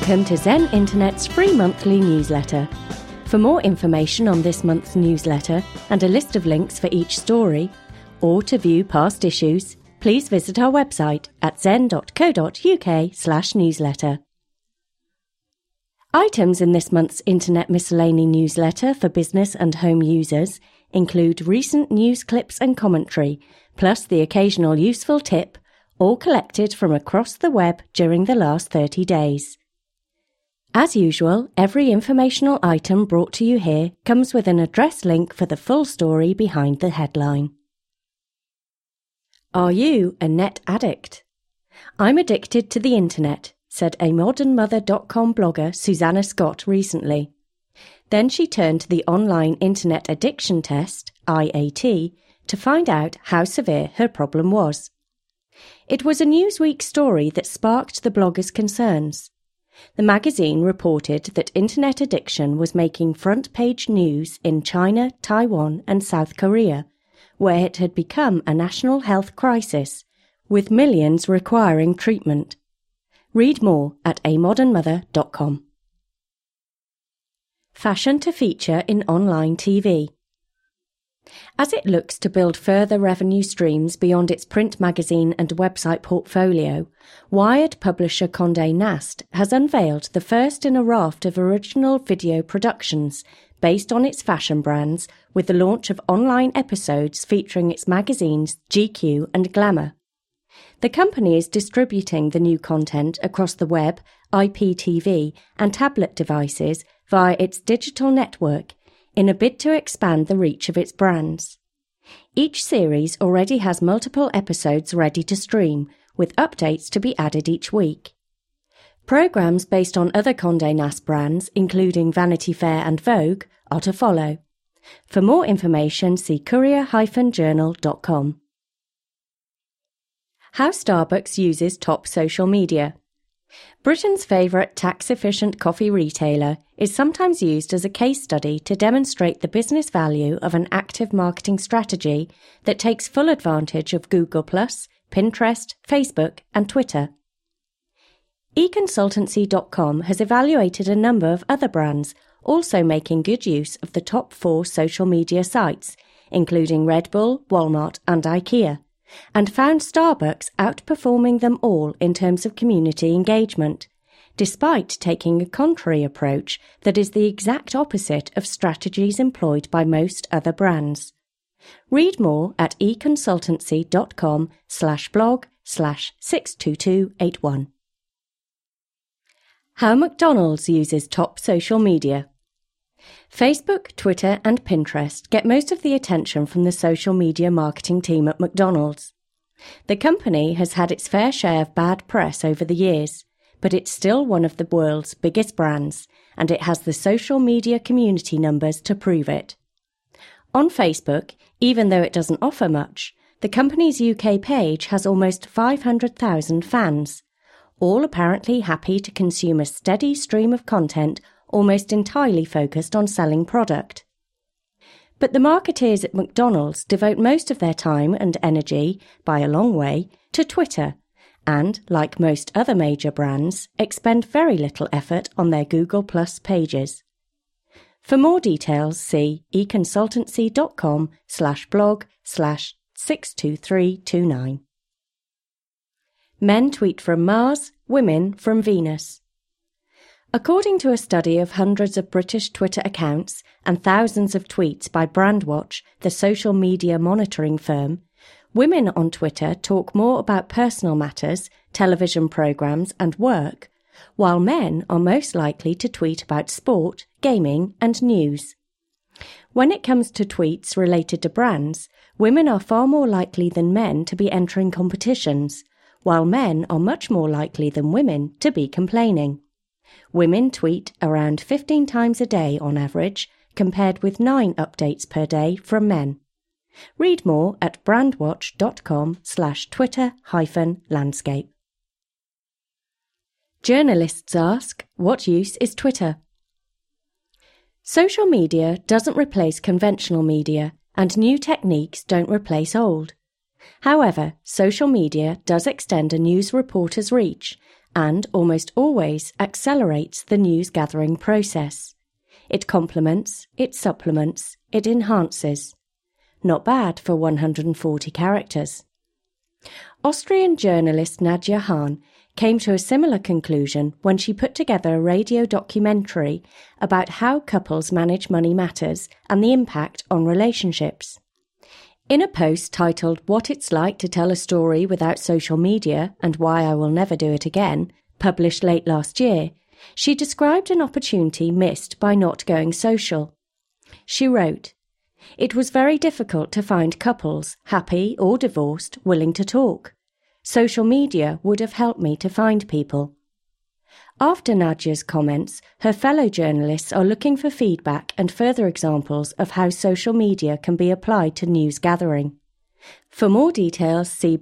Welcome to Zen Internet's free monthly newsletter. For more information on this month's newsletter and a list of links for each story, or to view past issues, please visit our website at zen.co.uk/newsletter. Items in this month's Internet Miscellany newsletter for business and home users include recent news clips and commentary, plus the occasional useful tip, all collected from across the web during the last 30 days. As usual, every informational item brought to you here comes with an address link for the full story behind the headline. Are you a net addict? I'm addicted to the internet, said amodernmother.com blogger Susanna Scott recently. Then she turned to the online Internet Addiction Test, IAT, to find out how severe her problem was. It was a Newsweek story that sparked the blogger's concerns. The magazine reported that internet addiction was making front-page news in China, Taiwan and South Korea, where it had become a national health crisis, with millions requiring treatment. Read more at amodernmother.com. Fashion to feature in online TV. As it looks to build further revenue streams beyond its print magazine and website portfolio, Wired publisher Condé Nast has unveiled the first in a raft of original video productions based on its fashion brands, with the launch of online episodes featuring its magazines GQ and Glamour. The company is distributing the new content across the web, IPTV and tablet devices via its digital network, in a bid to expand the reach of its brands. Each series already has multiple episodes ready to stream, with updates to be added each week. Programmes based on other Condé Nast brands, including Vanity Fair and Vogue, are to follow. For more information, see courier-journal.com. How Starbucks uses top social media. Britain's favourite tax-efficient coffee retailer is sometimes used as a case study to demonstrate the business value of an active marketing strategy that takes full advantage of Google+, Pinterest, Facebook and Twitter. eConsultancy.com has evaluated a number of other brands also making good use of the top 4 social media sites, including Red Bull, Walmart and IKEA, and found Starbucks outperforming them all in terms of community engagement, despite taking a contrary approach that is the exact opposite of strategies employed by most other brands. Read more at econsultancy.com/blog/62281. How McDonald's uses top social media. Facebook, Twitter and Pinterest get most of the attention from the social media marketing team at McDonald's. The company has had its fair share of bad press over the years, but it's still one of the world's biggest brands, and it has the social media community numbers to prove it. On Facebook, even though it doesn't offer much, the company's UK page has almost 500,000 fans, all apparently happy to consume a steady stream of content almost entirely focused on selling product. But the marketeers at McDonald's devote most of their time and energy, by a long way, to Twitter, and, like most other major brands, expend very little effort on their Google+ pages. For more details, see econsultancy.com/blog/62329. Men tweet from Mars, women from Venus. According to a study of hundreds of British Twitter accounts and thousands of tweets by Brandwatch, the social media monitoring firm, women on Twitter talk more about personal matters, television programmes and work, while men are most likely to tweet about sport, gaming and news. When it comes to tweets related to brands, women are far more likely than men to be entering competitions, while men are much more likely than women to be complaining. Women tweet around 15 times a day on average, compared with 9 updates per day from men. Read more at brandwatch.com/Twitter-landscape. Journalists ask, what use is Twitter? Social media doesn't replace conventional media, and new techniques don't replace old. However, social media does extend a news reporter's reach, and almost always accelerates the news-gathering process. It complements, it supplements, it enhances. Not bad for 140 characters. Austrian journalist Nadja Hahn came to a similar conclusion when she put together a radio documentary about how couples manage money matters and the impact on relationships. In a post titled "What It's Like to Tell a Story Without Social Media and Why I Will Never Do It Again," published late last year, she described an opportunity missed by not going social. She wrote, "It was very difficult to find couples, happy or divorced, willing to talk. Social media would have helped me to find people." After Nadja's comments, her fellow journalists are looking for feedback and further examples of how social media can be applied to news gathering. For more details, see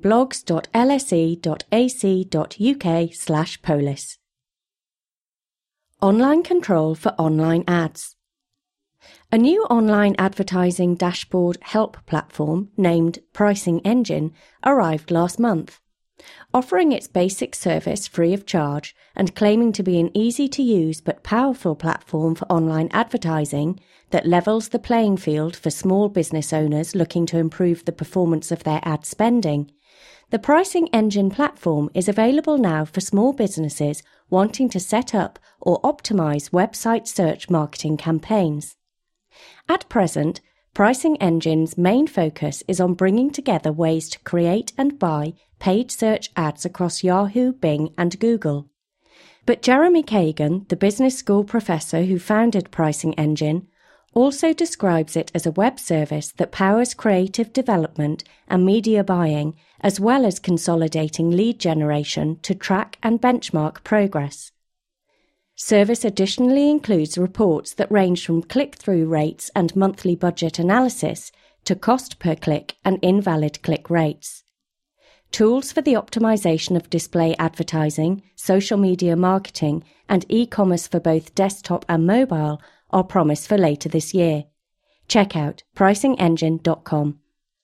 blogs.lse.ac.uk/polis. Online control for online ads. A new online advertising dashboard help platform named Pricing Engine arrived last month. Offering its basic service free of charge and claiming to be an easy-to-use but powerful platform for online advertising that levels the playing field for small business owners looking to improve the performance of their ad spending, the Pricing Engine platform is available now for small businesses wanting to set up or optimize website search marketing campaigns. At present, Pricing Engine's main focus is on bringing together ways to create and buy paid search ads across Yahoo, Bing, and Google. But Jeremy Kagan, the business school professor who founded Pricing Engine, also describes it as a web service that powers creative development and media buying, as well as consolidating lead generation to track and benchmark progress. Service additionally includes reports that range from click-through rates and monthly budget analysis to cost per click and invalid click rates. Tools for the optimization of display advertising, social media marketing, and e-commerce for both desktop and mobile are promised for later this year. Check out pricingengine.com.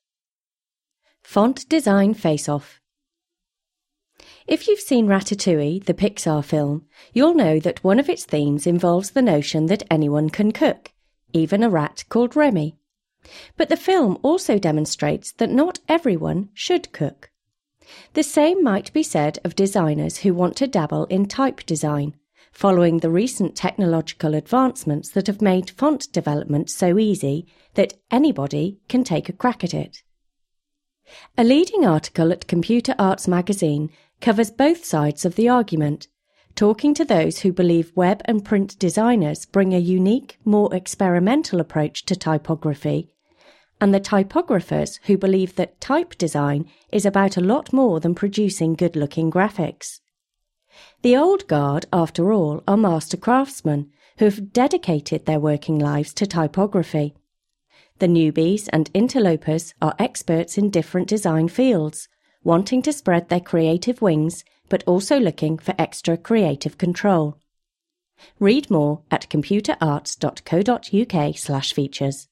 Font Design Face-Off. If you've seen Ratatouille, the Pixar film, you'll know that one of its themes involves the notion that anyone can cook, even a rat called Remy. But the film also demonstrates that not everyone should cook. The same might be said of designers who want to dabble in type design, following the recent technological advancements that have made font development so easy that anybody can take a crack at it. A leading article at Computer Arts magazine covers both sides of the argument, talking to those who believe web and print designers bring a unique, more experimental approach to typography, and the typographers who believe that type design is about a lot more than producing good-looking graphics. The old guard, after all, are master craftsmen who have dedicated their working lives to typography. The newbies and interlopers are experts in different design fields, wanting to spread their creative wings but also looking for extra creative control. Read more at computerarts.co.uk/features.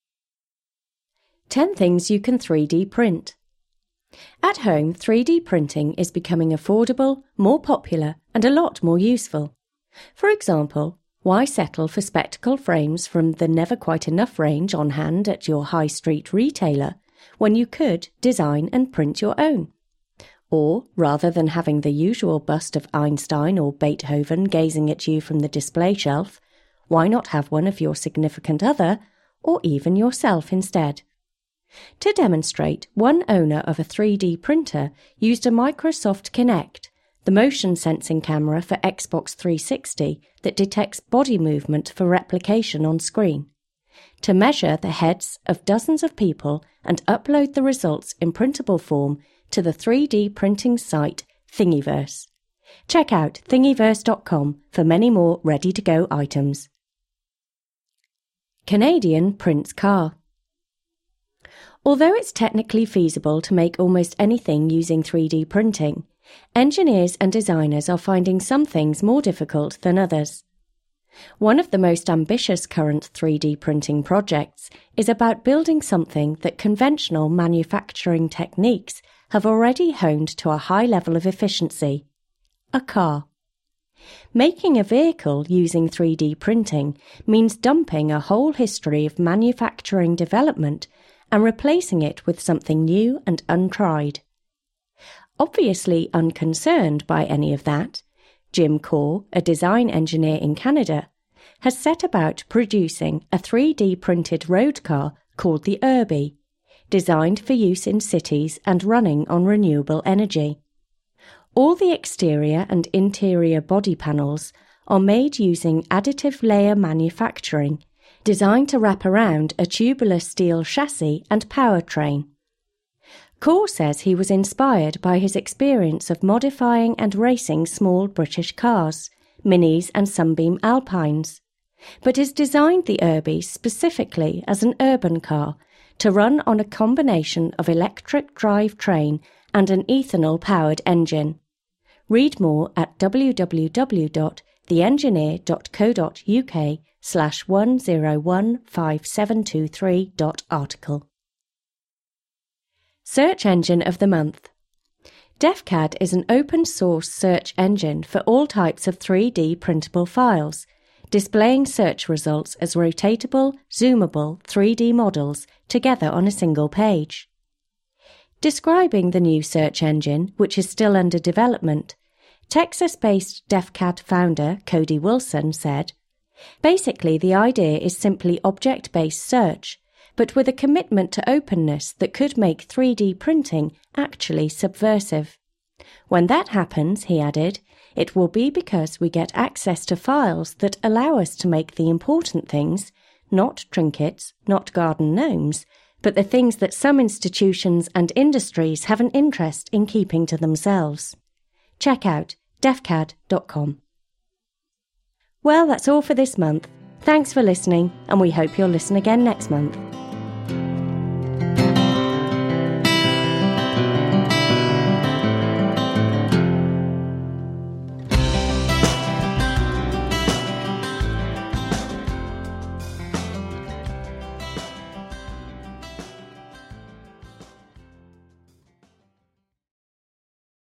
10 things you can 3D print. At home, 3D printing is becoming affordable, more popular, and a lot more useful. For example, why settle for spectacle frames from the Never Quite Enough range on hand at your high street retailer when you could design and print your own? Or, rather than having the usual bust of Einstein or Beethoven gazing at you from the display shelf, why not have one of your significant other, or even yourself instead? To demonstrate, one owner of a 3D printer used a Microsoft Kinect, the motion sensing camera for Xbox 360 that detects body movement for replication on screen, to measure the heads of dozens of people and upload the results in printable form to the 3D printing site Thingiverse. Check out thingiverse.com for many more ready-to-go items. Canadian prints car. Although it's technically feasible to make almost anything using 3D printing, engineers and designers are finding some things more difficult than others. One of the most ambitious current 3D printing projects is about building something that conventional manufacturing techniques have already honed to a high level of efficiency: a car. Making a vehicle using 3D printing means dumping a whole history of manufacturing development and replacing it with something new and untried. Obviously unconcerned by any of that, Jim Core, a design engineer in Canada, has set about producing a 3D printed road car called the Urby, designed for use in cities and running on renewable energy. All the exterior and interior body panels are made using additive layer manufacturing, designed to wrap around a tubular steel chassis and powertrain. Core says he was inspired by his experience of modifying and racing small British cars, Minis and Sunbeam Alpines, but has designed the Urby specifically as an urban car to run on a combination of electric drive train and an ethanol-powered engine. Read more at www.theengineer.co.uk/101573.article. Search Engine of the Month. DefCAD is an open-source search engine for all types of 3D printable files, displaying search results as rotatable, zoomable 3D models together on a single page. Describing the new search engine, which is still under development, Texas-based DefCAD founder Cody Wilson said, "Basically, the idea is simply object-based search, but with a commitment to openness that could make 3D printing actually subversive. When that happens," he added, "it will be because we get access to files that allow us to make the important things, not trinkets, not garden gnomes, but the things that some institutions and industries have an interest in keeping to themselves." Check out defcad.com. Well, that's all for this month. Thanks for listening, and we hope you'll listen again next month.